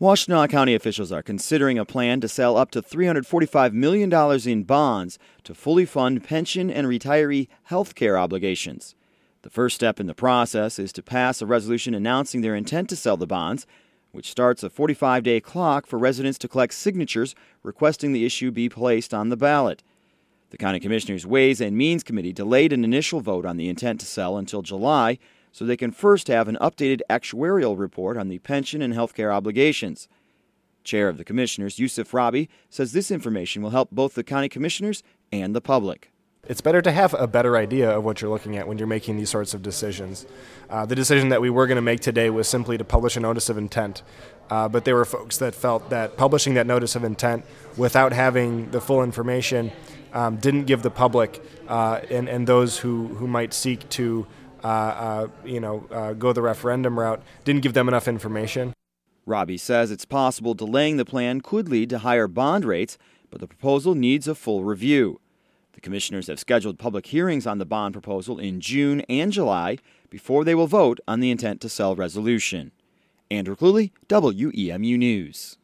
Washtenaw County officials are considering a plan to sell up to $345 million in bonds to fully fund pension and retiree health care obligations. The first step in the process is to pass a resolution announcing their intent to sell the bonds, which starts a 45-day clock for residents to collect signatures requesting the issue be placed on the ballot. The County Commissioners' Ways and Means Committee delayed an initial vote on the intent to sell until July so they can first have an updated actuarial report on the pension and health care obligations. Chair of the Commissioners, Yusuf Rabi, says this information will help both the County Commissioners and the public. It's better to have a better idea of what you're looking at when you're making these sorts of decisions. The decision that we were going to make today was simply to publish a notice of intent, but there were folks that felt that publishing that notice of intent without having the full information didn't give the public and those who might seek to go the referendum route, didn't give them enough information. Rabi says it's possible delaying the plan could lead to higher bond rates, but the proposal needs a full review. The commissioners have scheduled public hearings on the bond proposal in June and July before they will vote on the intent to sell resolution. Andrew Cluley, WEMU News.